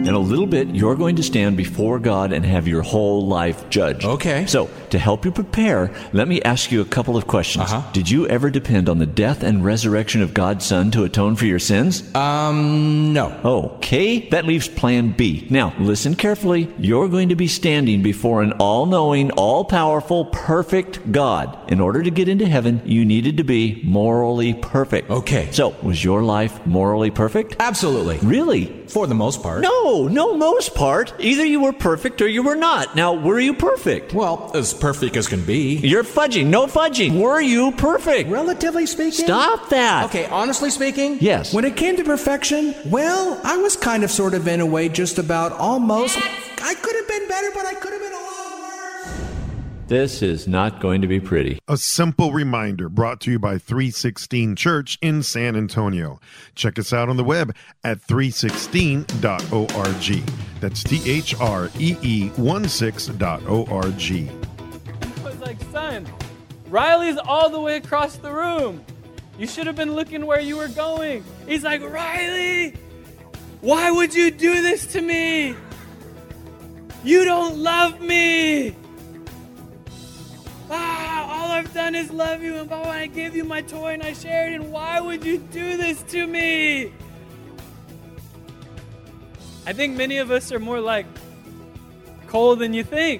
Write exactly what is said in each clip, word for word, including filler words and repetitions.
In a little bit, you're going to stand before God and have your whole life judged. Okay. So, to help you prepare, let me ask you a couple of questions. Uh-huh. Did you ever depend on the death and resurrection of God's Son to atone for your sins? Um, no. Okay, that leaves plan B. Now, listen carefully. You're going to be standing before an all-knowing, all-powerful, perfect God. In order to get into heaven, you needed to be morally perfect. Okay. So, was your life morally perfect? Absolutely. Really? For the most part. No, no most part. Either you were perfect or you were not. Now, were you perfect? Well, as perfect as can be. You're fudging. No fudging. Were you perfect? Relatively speaking. Stop that. Okay, honestly speaking. Yes. When it came to perfection, well, I was kind of sort of in a way just about almost. I could have been better, but I could have been a lot worse. This is not going to be pretty. A simple reminder brought to you by three sixteen Church in San Antonio. Check us out on the web at three sixteen dot org. That's T H R E E sixteen dot org. I was like, son, Riley's all the way across the room. You should have been looking where you were going. He's like, Riley, why would you do this to me? You don't love me. Ah, all I've done is love you, and Baba, I gave you my toy and I shared it, and why would you do this to me? I think many of us are more like Cole than you think.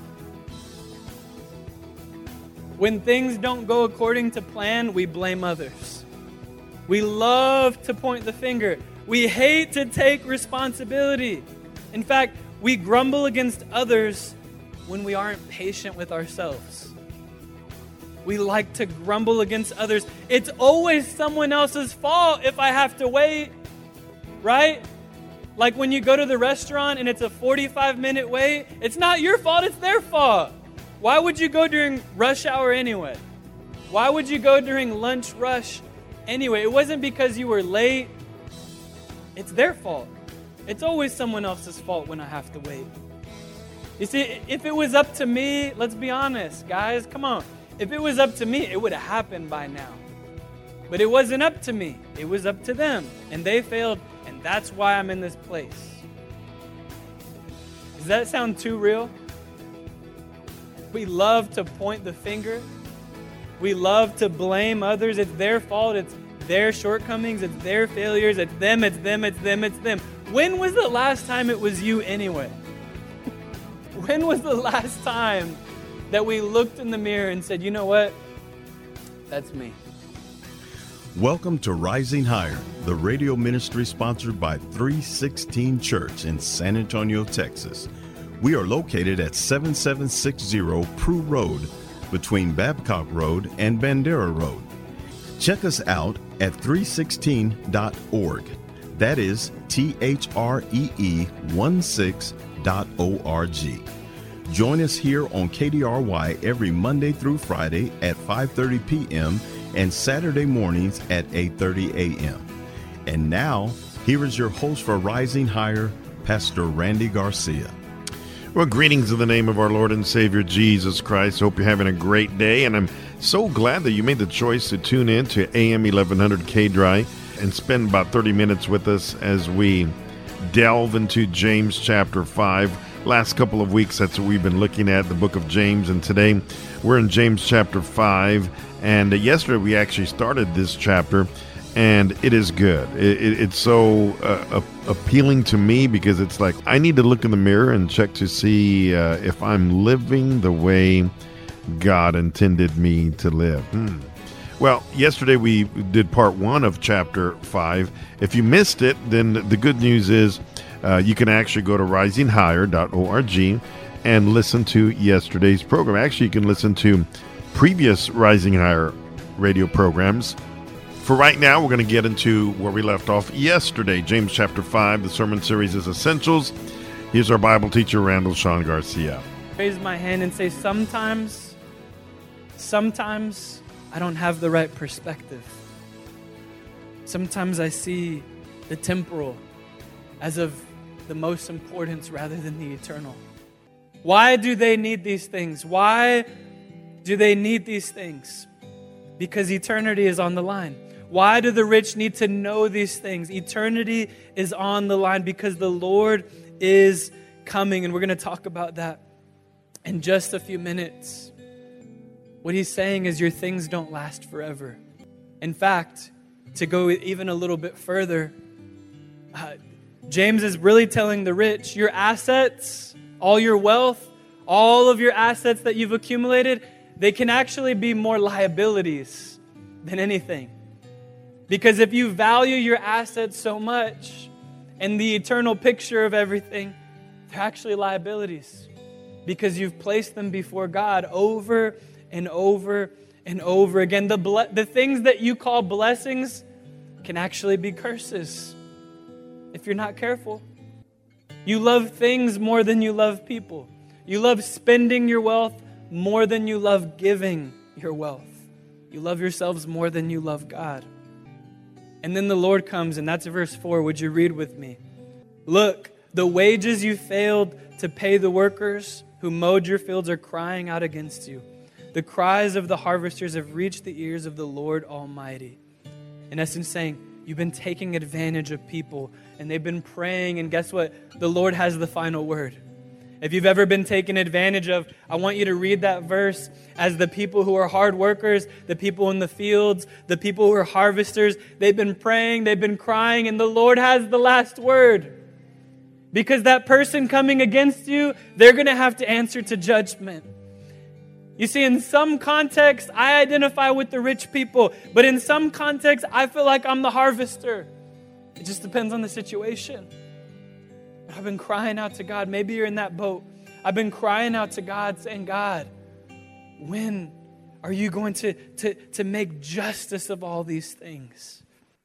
When things don't go according to plan, we blame others. We love to point the finger. We hate to take responsibility. In fact, we grumble against others when we aren't patient with ourselves. We like to grumble against others. It's always someone else's fault if I have to wait, right? Like when you go to the restaurant and it's a forty-five minute wait, it's not your fault, it's their fault. Why would you go during rush hour anyway? Why would you go during lunch rush anyway? It wasn't because you were late. It's their fault. It's always someone else's fault when I have to wait. You see, if it was up to me, let's be honest, guys, come on. If it was up to me, it would have happened by now. But it wasn't up to me. It was up to them. And they failed, and that's why I'm in this place. Does that sound too real? We love to point the finger. We love to blame others. It's their fault. It's their shortcomings. It's their failures. It's them. It's them. It's them. It's them. When was the last time it was you anyway? When was the last time that we looked in the mirror and said, you know what? That's me. Welcome to Rising Higher, the radio ministry sponsored by three sixteen Church in San Antonio, Texas. We are located at seventy-seven sixty Prue Road between Babcock Road and Bandera Road. Check us out at three sixteen dot org. That is T H R E E sixteen dot org. Join us here on K D R Y every Monday through Friday at five thirty p.m. and Saturday mornings at eight thirty a.m. And now, here is your host for Rising Higher, Pastor Randy Garcia. Well, greetings in the name of our Lord and Savior, Jesus Christ. Hope you're having a great day, and I'm so glad that you made the choice to tune in to A M eleven hundred K D R Y and spend about thirty minutes with us as we delve into James chapter five. Last couple of weeks, that's what we've been looking at, the book of James, and today we're in James chapter five, and yesterday we actually started this chapter, and it is good. It, it, it's so uh, appealing to me because it's like I need to look in the mirror and check to see uh, if I'm living the way God intended me to live. Hmm. Well, yesterday we did part one of chapter five. If you missed it, then the good news is uh, you can actually go to rising higher dot org and listen to yesterday's program. Actually, you can listen to previous Rising Higher radio programs. For right now, we're going to get into where we left off yesterday, James chapter five. The sermon series is Essentials. Here's our Bible teacher, Randall Sean Garcia. Raise my hand and say, sometimes, sometimes I don't have the right perspective. Sometimes I see the temporal as of the most importance rather than the eternal. Why do they need these things? Why do they need these things? Because eternity is on the line. Why do the rich need to know these things? Eternity is on the line because the Lord is coming. And we're going to talk about that in just a few minutes. What he's saying is your things don't last forever. In fact, to go even a little bit further, uh, James is really telling the rich, your assets, all your wealth, all of your assets that you've accumulated, they can actually be more liabilities than anything. Because if you value your assets so much and the eternal picture of everything, they're actually liabilities. Because you've placed them before God over and over and over again. The, ble- the things that you call blessings can actually be curses if you're not careful. You love things more than you love people. You love spending your wealth more than you love giving your wealth. You love yourselves more than you love God. And then the Lord comes, and that's verse four. Would you read with me? Look, the wages you failed to pay the workers who mowed your fields are crying out against you. The cries of the harvesters have reached the ears of the Lord Almighty. In essence, saying, you've been taking advantage of people, and they've been praying, and guess what? The Lord has the final word. If you've ever been taken advantage of, I want you to read that verse as the people who are hard workers, the people in the fields, the people who are harvesters. They've been praying, they've been crying, and the Lord has the last word. Because that person coming against you, they're going to have to answer to judgment. You see, in some context, I identify with the rich people, but in some context, I feel like I'm the harvester. It just depends on the situation. But I've been crying out to God. Maybe you're in that boat. I've been crying out to God, saying, God, when are you going to, to, to make justice of all these things?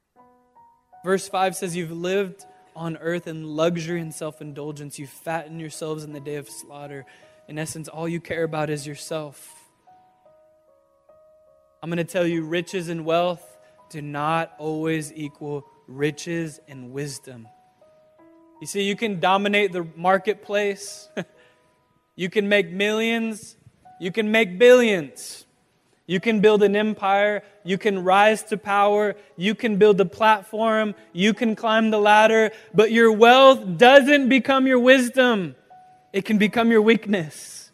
Verse five says, you've lived on earth in luxury and self-indulgence. You fatten yourselves in the day of slaughter. In essence, all you care about is yourself. I'm going to tell you, riches and wealth do not always equal riches and wisdom. You see, you can dominate the marketplace. You can make millions. You can make billions. You can build an empire. You can rise to power. You can build a platform. You can climb the ladder. But your wealth doesn't become your wisdom. It can become your weakness.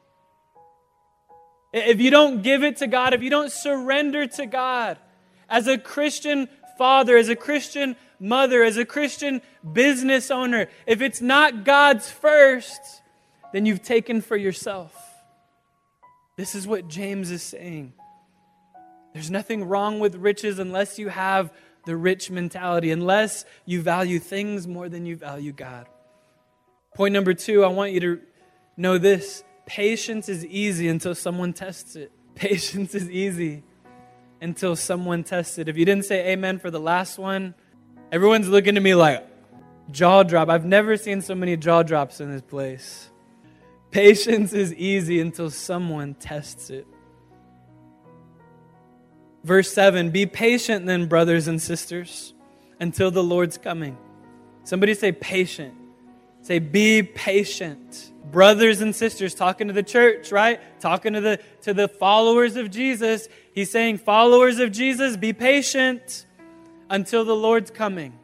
If you don't give it to God, if you don't surrender to God, as a Christian father, as a Christian mother, as a Christian business owner, if it's not God's first, then you've taken for yourself. This is what James is saying. There's nothing wrong with riches unless you have the rich mentality, unless you value things more than you value God. Point number two, I want you to know this. Patience is easy until someone tests it. Patience is easy until someone tests it. If you didn't say amen for the last one, everyone's looking at me like, jaw drop. I've never seen so many jaw drops in this place. Patience is easy until someone tests it. Verse seven, be patient then, brothers and sisters, until the Lord's coming. Somebody say patient. Say, be patient. Brothers and sisters, talking to the church, right? Talking to the, to the followers of Jesus. He's saying, followers of Jesus, be patient until the Lord's coming.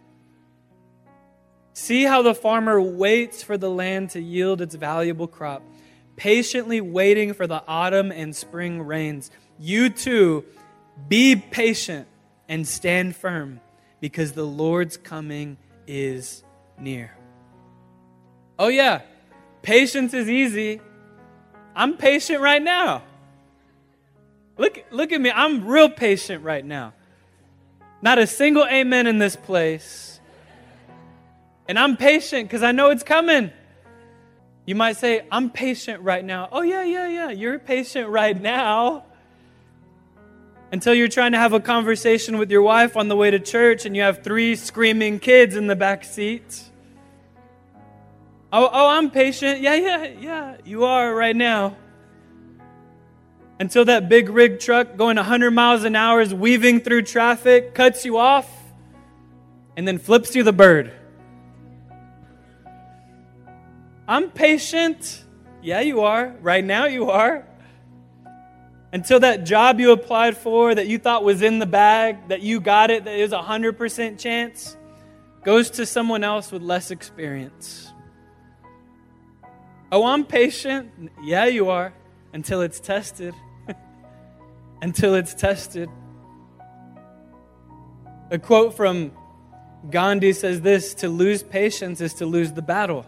See how the farmer waits for the land to yield its valuable crop, patiently waiting for the autumn and spring rains. You too, be patient and stand firm, because the Lord's coming is near. Oh yeah, patience is easy. I'm patient right now. Look, look at me. I'm real patient right now. Not a single amen in this place. And I'm patient because I know it's coming. You might say, I'm patient right now. Oh yeah, yeah, yeah. You're patient right now. Until you're trying to have a conversation with your wife on the way to church and you have three screaming kids in the back seat. Oh, oh, I'm patient. Yeah, yeah, yeah, you are right now. Until that big rig truck going one hundred miles an hour is weaving through traffic, cuts you off, and then flips you the bird. I'm patient. Yeah, you are. Right now you are. until that job you applied for that you thought was in the bag, that you got it, that it was a one hundred percent chance, goes to someone else with less experience. Oh, I'm patient. Yeah, you are, until it's tested. Until it's tested. A quote from Gandhi says this: to lose patience is to lose the battle.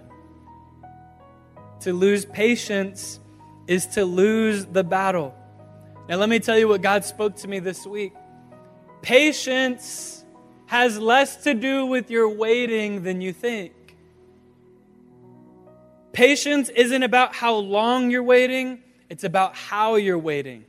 To lose patience is to lose the battle. Now let me tell you what God spoke to me this week. Patience has less to do with your waiting than you think. Patience isn't about how long you're waiting, it's about how you're waiting.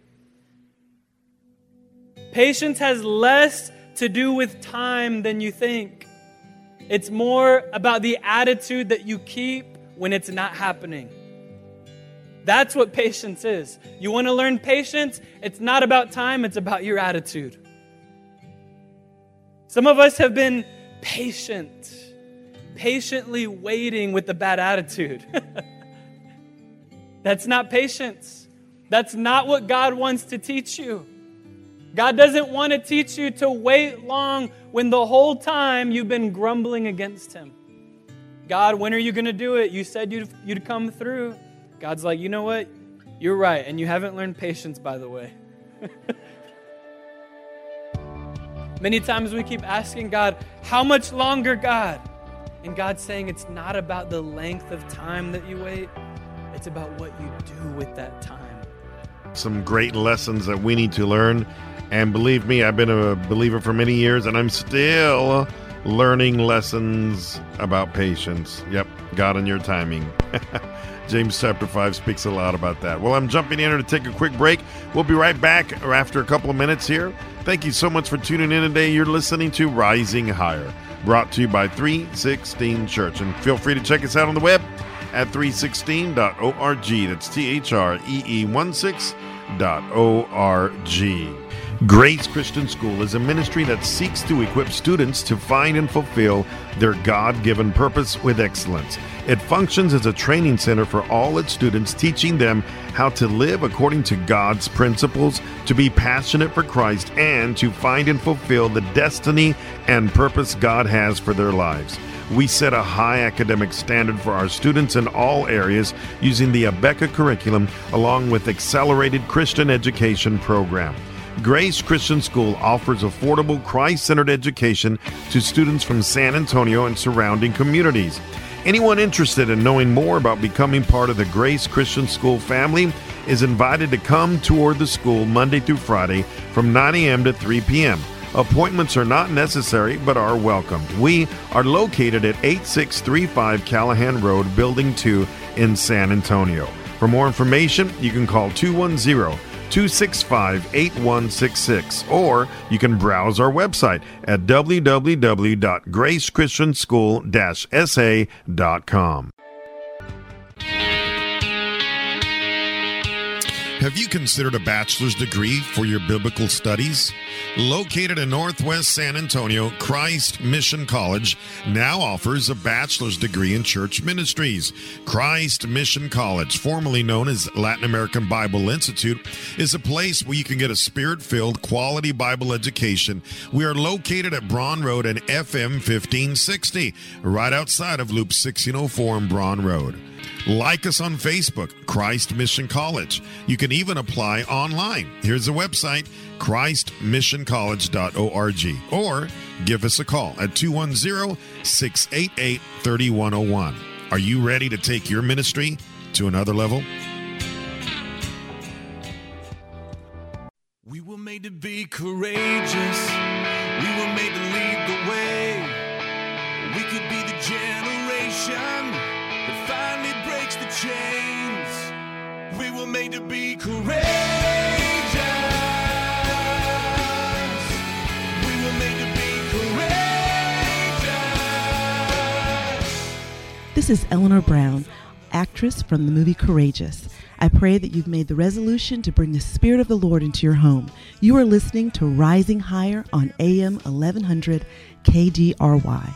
Patience has less to do with time than you think. It's more about the attitude that you keep when it's not happening. That's what patience is. You want to learn patience? It's not about time, it's about your attitude. Some of us have been patient, patiently waiting with a bad attitude. That's not patience. That's not what God wants to teach you. God doesn't want to teach you to wait long when the whole time you've been grumbling against Him. God, when are you going to do it? You said you'd, you'd come through. God's like, you know what? You're right. And you haven't learned patience, by the way. Many times we keep asking God, how much longer, God? And God's saying it's not about the length of time that you wait. It's about what you do with that time. Some great lessons that we need to learn. And believe me, I've been a believer for many years, and I'm still learning lessons about patience. Yep, God and your timing. James chapter five speaks a lot about that. Well, I'm jumping in here to take a quick break. We'll be right back after a couple of minutes here. Thank you so much for tuning in today. You're listening to Rising Higher, brought to you by three sixteen Church. And feel free to check us out on the web at three sixteen dot org. That's T H R E E one six dot O R G. Grace Christian School is a ministry that seeks to equip students to find and fulfill their God-given purpose with excellence. It functions as a training center for all its students, teaching them how to live according to God's principles, to be passionate for Christ, and to find and fulfill the destiny and purpose God has for their lives. We set a high academic standard for our students in all areas using the Abeka curriculum along with accelerated Christian education program. Grace Christian School offers affordable Christ-centered education to students from San Antonio and surrounding communities. Anyone interested in knowing more about becoming part of the Grace Christian School family is invited to come tour the school Monday through Friday from nine a.m. to three p.m. Appointments are not necessary but are welcome. We are located at eighty-six thirty-five Callahan Road, Building two in San Antonio. For more information, you can call two one zero, two six five, eight one six six, or you can browse our website at w w w dot grace christian school dash s a dot com. Have you considered a bachelor's degree for your biblical studies? Located in Northwest San Antonio, Christ Mission College now offers a bachelor's degree in church ministries. Christ Mission College, formerly known as Latin American Bible Institute, is a place where you can get a spirit-filled, quality Bible education. We are located at Braun Road and F M fifteen sixty, right outside of Loop sixteen oh four on Braun Road. Like us on Facebook, Christ Mission College. You can even apply online. Here's the website, christ mission college dot org, or give us a call at two one zero, six eight eight, three one zero one. Are you ready to take your ministry to another level? We were made to be courageous. We were made to lead the way. We could be the generation that finally breaks the chains. We were made to be courageous. We were made to be courageous. This is Eleanor Brown, actress from the movie Courageous. I pray that you've made the resolution to bring the Spirit of the Lord into your home. You are listening to Rising Higher on A M eleven hundred K D R Y.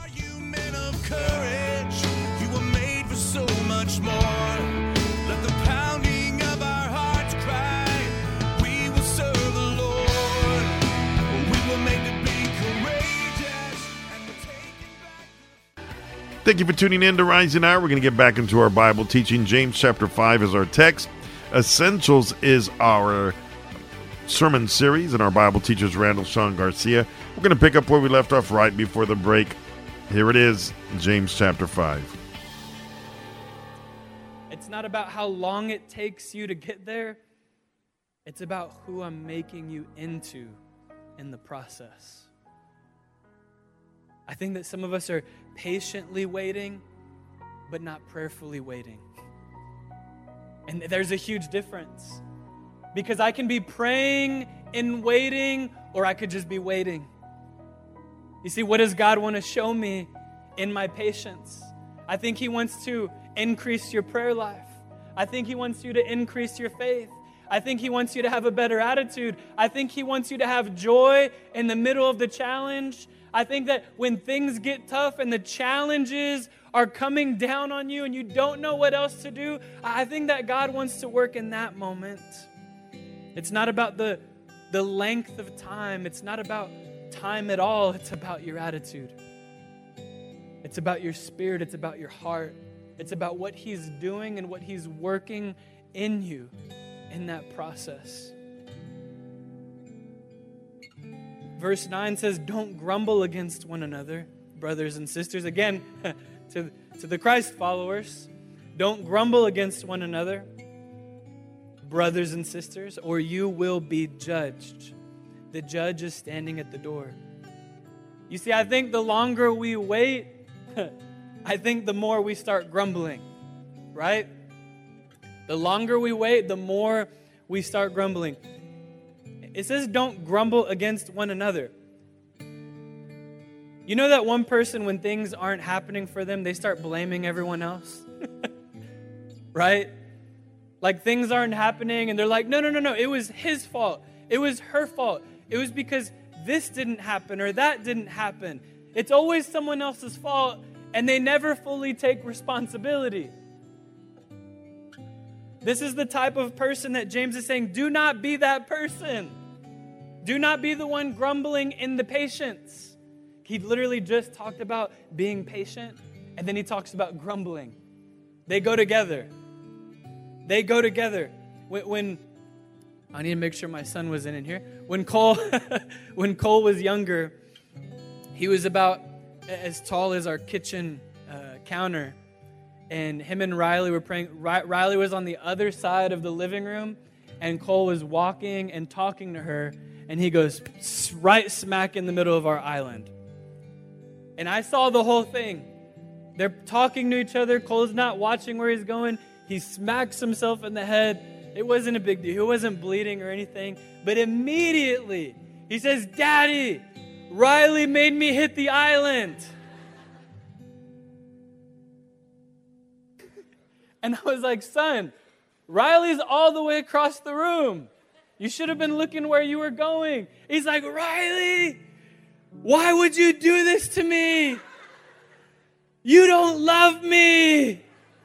More. Let the pounding of our hearts cry. We Thank you for tuning in to Rising Hour. We're going to get back into our Bible teaching. James chapter five is our text. Essentials is our sermon series, and our Bible teacher is Randall Sean Garcia. We're going to pick up where we left off right before the break. Here it is, James chapter five. It's not about how long it takes you to get there. It's about who I'm making you into in the process. I think that some of us are patiently waiting, but not prayerfully waiting. And there's a huge difference. Because I can be praying and waiting, or I could just be waiting. You see, what does God want to show me in my patience? I think He wants to increase your prayer life. I think He wants you to increase your faith. I think He wants you to have a better attitude. I think He wants you to have joy in the middle of the challenge. I think that when things get tough and the challenges are coming down on you and you don't know what else to do, I think that God wants to work in that moment. It's not about the, the length of time. It's not about time at all. It's about your attitude. It's about your spirit. It's about your heart. It's about what He's doing and what He's working in you in that process. Verse nine says, don't grumble against one another, brothers and sisters. Again, to, to the Christ followers, don't grumble against one another, brothers and sisters, or you will be judged. The judge is standing at the door. You see, I think the longer we wait, I think the more we start grumbling, right? The longer we wait, the more we start grumbling. It says don't grumble against one another. You know that one person, when things aren't happening for them, they start blaming everyone else? Right? Like things aren't happening and they're like, no, no, no, no, it was his fault. It was her fault. It was because this didn't happen or that didn't happen. It's always someone else's fault, and they never fully take responsibility. This is the type of person that James is saying, do not be that person. Do not be the one grumbling in the patience. He literally just talked about being patient, and then he talks about grumbling. They go together. They go together. When, when I need to make sure my son was in, in here. When Cole, when Cole was younger, he was about as tall as our kitchen uh, counter. And him and Riley were praying. Riley was on the other side of the living room, and Cole was walking and talking to her, and he goes right smack in the middle of our island. And I saw the whole thing. They're talking to each other. Cole's not watching where he's going. He smacks himself in the head. It wasn't a big deal. He wasn't bleeding or anything. But immediately, he says, Daddy, Riley made me hit the island. And I was like, son, Riley's all the way across the room. You should have been looking where you were going. He's like, Riley, why would you do this to me? You don't love me.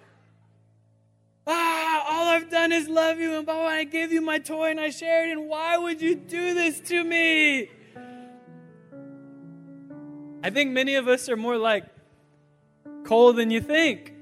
Ah, all I've done is love you, and Papa, I gave you my toy and I shared it, and why would you do this to me? I think many of us are more like Cole than you think.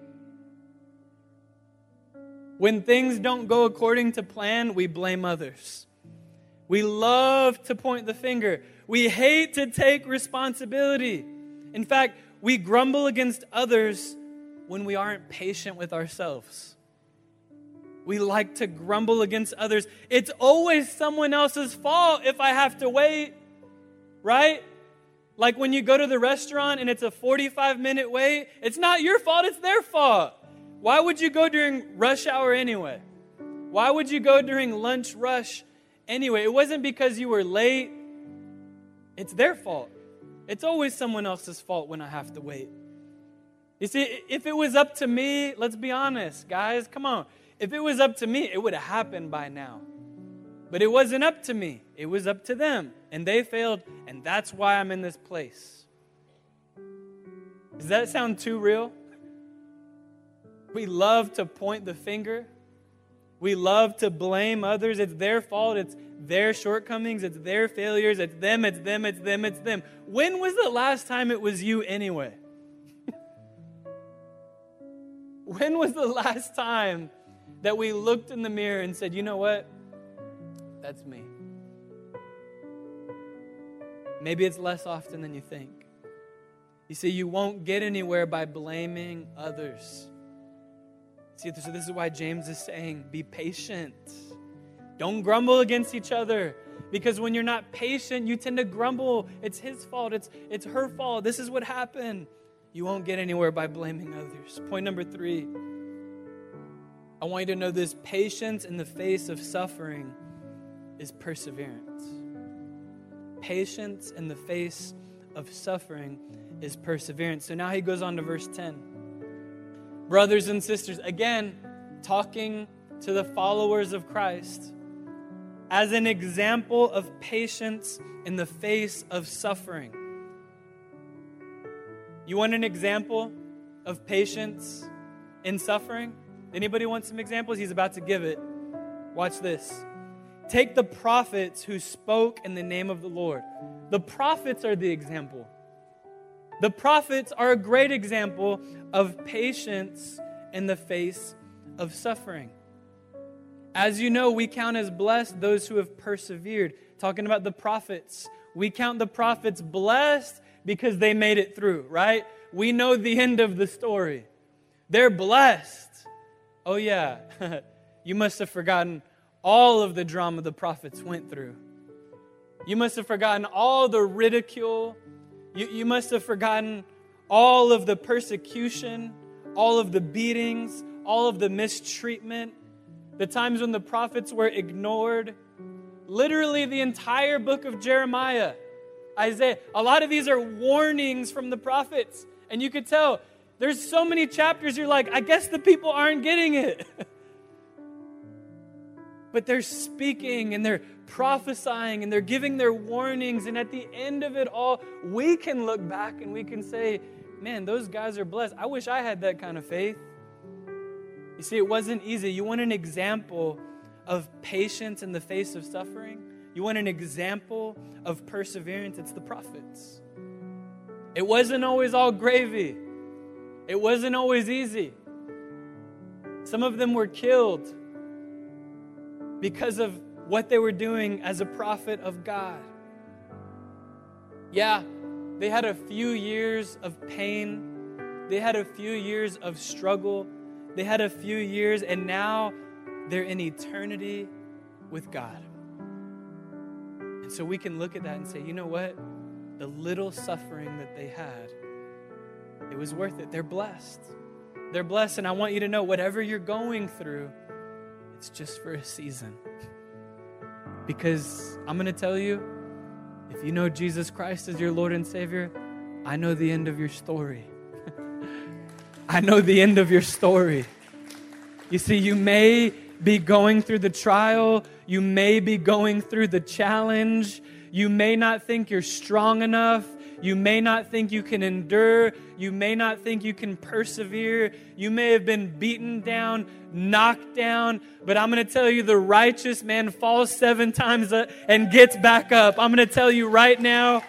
When things don't go according to plan, we blame others. We love to point the finger. We hate to take responsibility. In fact, we grumble against others when we aren't patient with ourselves. We like to grumble against others. It's always someone else's fault if I have to wait, right? Like when you go to the restaurant and it's a forty-five minute wait, it's not your fault, it's their fault. Why would you go during rush hour anyway? Why would you go during lunch rush anyway? It wasn't because you were late. It's their fault. It's always someone else's fault when I have to wait. You see, if it was up to me, let's be honest, guys, come on. If it was up to me, it would have happened by now. But it wasn't up to me. It was up to them. And they failed, and that's why I'm in this place. Does that sound too real? We love to point the finger. We love to blame others. It's their fault. It's their shortcomings. It's their failures. It's them. It's them. It's them. It's them. When was the last time it was you anyway? When was the last time that we looked in the mirror and said, you know what? That's me. Maybe it's less often than you think. You see, you won't get anywhere by blaming others. See, so this is why James is saying, be patient. Don't grumble against each other. Because when you're not patient, you tend to grumble. It's his fault. It's, it's her fault. This is what happened. You won't get anywhere by blaming others. Point number three. I want you to know this. Patience in the face of suffering is perseverance. Patience in the face of suffering is perseverance. So now he goes on to verse ten. Brothers and sisters, again, talking to the followers of Christ, as an example of patience in the face of suffering. You want an example of patience in suffering? Anybody want some examples? He's about to give it. Watch this. Take the prophets who spoke in the name of the Lord. The prophets are the example. The prophets are a great example of patience in the face of suffering. As you know, we count as blessed those who have persevered. Talking about the prophets. We count the prophets blessed because they made it through, right? We know the end of the story. They're blessed. Oh yeah, you must have forgotten all of the drama the prophets went through. You must have forgotten all the ridicule. You, you must have forgotten all of the persecution, all of the beatings, all of the mistreatment, the times when the prophets were ignored. Literally the entire book of Jeremiah, Isaiah. A lot of these are warnings from the prophets. And you could tell there's so many chapters you're like, I guess the people aren't getting it. But they're speaking and they're prophesying and they're giving their warnings. And at the end of it all, we can look back and we can say, man, those guys are blessed. I wish I had that kind of faith. You see, it wasn't easy. You want an example of patience in the face of suffering? You want an example of perseverance? It's the prophets. It wasn't always all gravy. It wasn't always easy. Some of them were killed because of what they were doing as a prophet of God. Yeah, they had a few years of pain. They had a few years of struggle. They had a few years, and now they're in eternity with God. And so we can look at that and say, you know what? The little suffering that they had, it was worth it. They're blessed. They're blessed, and I want you to know, whatever you're going through, it's just for a season. Because I'm going to tell you, if you know Jesus Christ as your Lord and Savior, I know the end of your story. I know the end of your story. You see, you may be going through the trial. You may be going through the challenge. You may not think you're strong enough. You may not think you can endure. You may not think you can persevere. You may have been beaten down, knocked down. But I'm going to tell you, the righteous man falls seven times and gets back up. I'm going to tell you right now,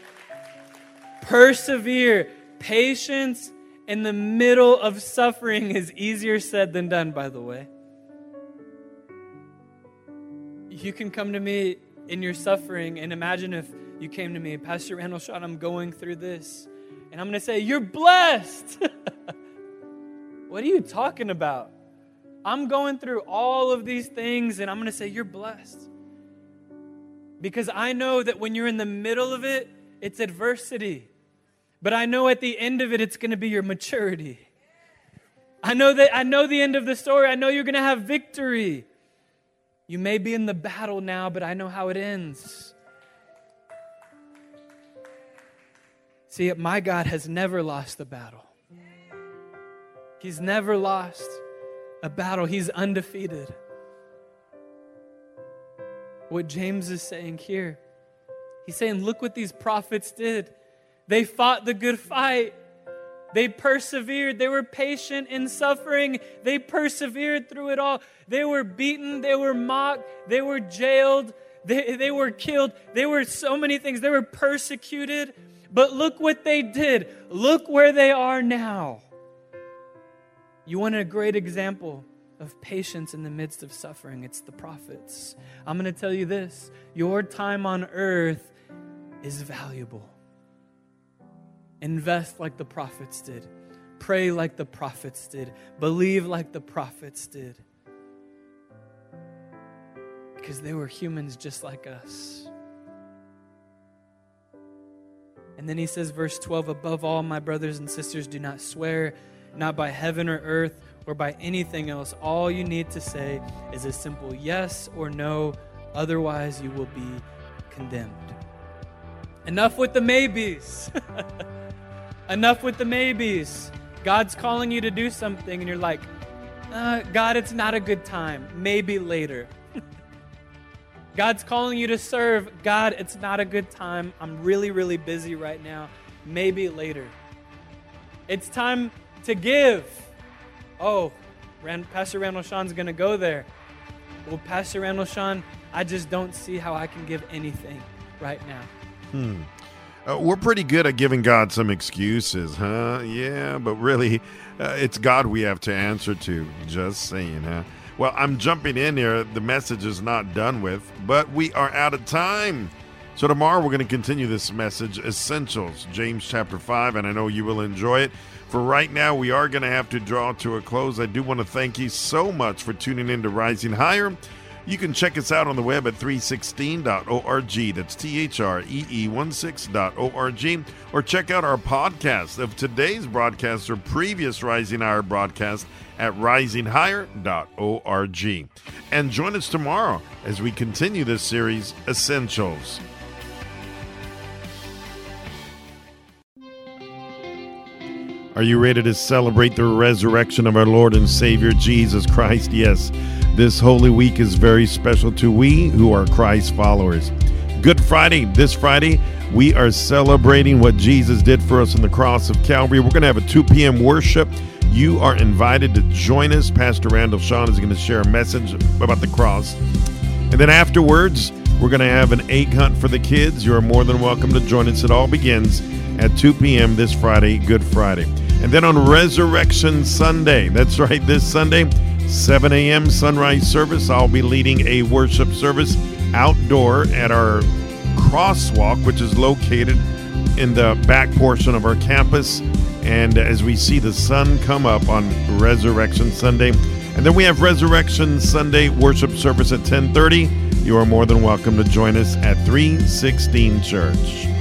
persevere. Patience in the middle of suffering is easier said than done, by the way. You can come to me in your suffering, and imagine if you came to me, Pastor Randall Shaw, I'm going through this. And I'm going to say, you're blessed. What are you talking about? I'm going through all of these things, and I'm going to say, you're blessed. Because I know that when you're in the middle of it, it's adversity. But I know at the end of it, it's going to be your maturity. I know that I know the end of the story. I know you're going to have victory. You may be in the battle now, but I know how it ends. See, my God has never lost a battle. He's never lost a battle. He's undefeated. What James is saying here, he's saying, look what these prophets did. They fought the good fight. They persevered. They were patient in suffering. They persevered through it all. They were beaten. They were mocked. They were jailed. They, they were killed. They were so many things. They were persecuted. But look what they did. Look where they are now. You want a great example of patience in the midst of suffering? It's the prophets. I'm going to tell you this. Your time on earth is valuable. Invest like the prophets did. Pray like the prophets did. Believe like the prophets did. Because they were humans just like us. And then he says, verse twelve, above all, my brothers and sisters, do not swear, not by heaven or earth or by anything else. All you need to say is a simple yes or no. Otherwise, you will be condemned. Enough with the maybes. Enough with the maybes. God's calling you to do something and you're like, uh, God, it's not a good time. Maybe later. God's calling you to serve. God, it's not a good time. I'm really, really busy right now. Maybe later. It's time to give. Oh, Rand, Pastor Randall Sean's going to go there. Well, Pastor Randall Sean, I just don't see how I can give anything right now. Hmm. Uh, we're pretty good at giving God some excuses, huh? Yeah, but really, uh, it's God we have to answer to. Just saying, huh? Well, I'm jumping in here. The message is not done with, but we are out of time. So tomorrow we're going to continue this message, Essentials, James chapter five, and I know you will enjoy it. For right now, we are going to have to draw to a close. I do want to thank you so much for tuning in to Rising Higher. You can check us out on the web at three sixteen dot org. That's T H R E E sixteen dot org. Or check out our podcast of today's broadcast or previous Rising Higher broadcast at rising higher dot org. And join us tomorrow as we continue this series, Essentials. Are you ready to celebrate the resurrection of our Lord and Savior Jesus Christ? Yes, this Holy Week is very special to we who are Christ followers. Good Friday, this Friday, we are celebrating what Jesus did for us on the cross of Calvary. We're going to have a two p.m. worship. You are invited to join us. Pastor Randall Sean is going to share a message about the cross. And then afterwards, we're going to have an egg hunt for the kids. You are more than welcome to join us. It all begins at two p.m. this Friday, Good Friday. And then on Resurrection Sunday, that's right, this Sunday, seven a.m. sunrise service, I'll be leading a worship service outdoor at our crosswalk, which is located in the back portion of our campus. And as we see the sun come up on Resurrection Sunday. And then we have Resurrection Sunday worship service at ten thirty. You are more than welcome to join us at three sixteen Church.